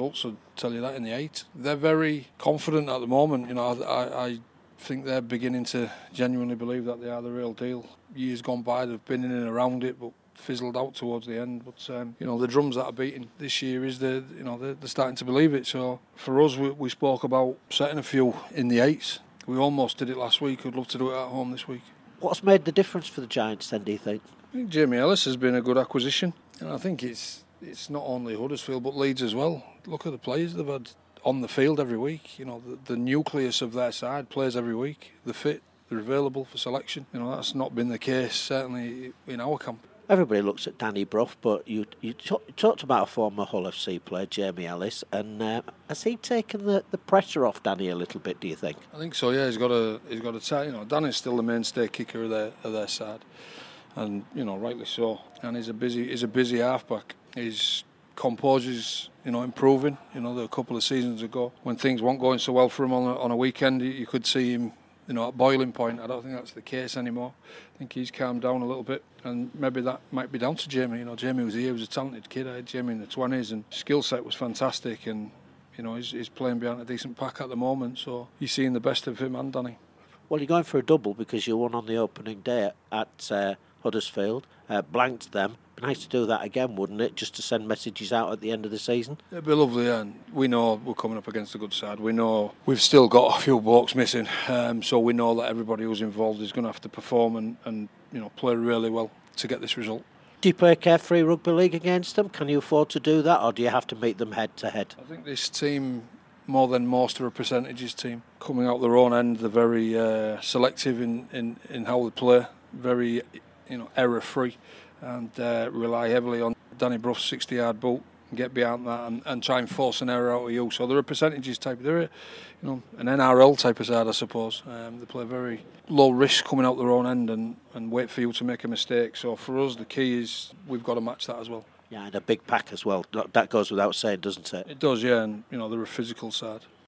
results will tell you that in the 8. They're very confident at the moment. I think they're beginning to genuinely believe that they are the real deal. Years gone by, they've been in and around it, but fizzled out towards the end. But the drums that are beating this year is they're starting to believe it. So for us, we spoke about setting a few in the 8s. We almost did it last week. I'd love to do it at home this week. What's made the difference for the Giants then, do you think? I think Jamie Ellis has been a good acquisition, and I think it's not only Huddersfield but Leeds as well. Look at the players they've had on the field every week. The nucleus of their side plays every week. They're fit, they're available for selection. That's not been the case certainly in our camp. Everybody looks at Danny Brough, but you talked about a former Hull FC player, Jamie Ellis, and has he taken the pressure off Danny a little bit, do you think? I think so, yeah. He's got to tell, Danny's still the mainstay kicker of their side, and rightly so. And he's a busy halfback. His composure's improving. There a couple of seasons ago when things weren't going so well for him on a weekend, you could see him at boiling point. I don't think that's the case anymore. I think he's calmed down a little bit, and maybe that might be down to Jamie. Jamie was here, he was a talented kid. I had Jamie in the 20s, and skill set was fantastic, and he's playing behind a decent pack at the moment, so you're seeing the best of him and Danny. Well, you're going for a double because you won on the opening day at Huddersfield, blanked them. Nice to do that again, wouldn't it? Just to send messages out at the end of the season. It'd be lovely, and we know we're coming up against a good side. We know we've still got a few blokes missing, so we know that everybody who's involved is going to have to perform and play really well to get this result. Do you play Carefree Rugby League against them? Can you afford to do that, or do you have to meet them head to head? I think this team, more than most, are a percentages team. Coming out their own end, they're very selective in how they play, very error free, and rely heavily on Danny Brough's 60-yard boot and get behind that and try and force an error out of you. So they're a percentages type. They're an NRL type of side, I suppose. They play very low risk coming out their own end and wait for you to make a mistake. So for us, the key is we've got to match that as well. Yeah, and a big pack as well. That goes without saying, doesn't it? It does, yeah, and they're a physical side.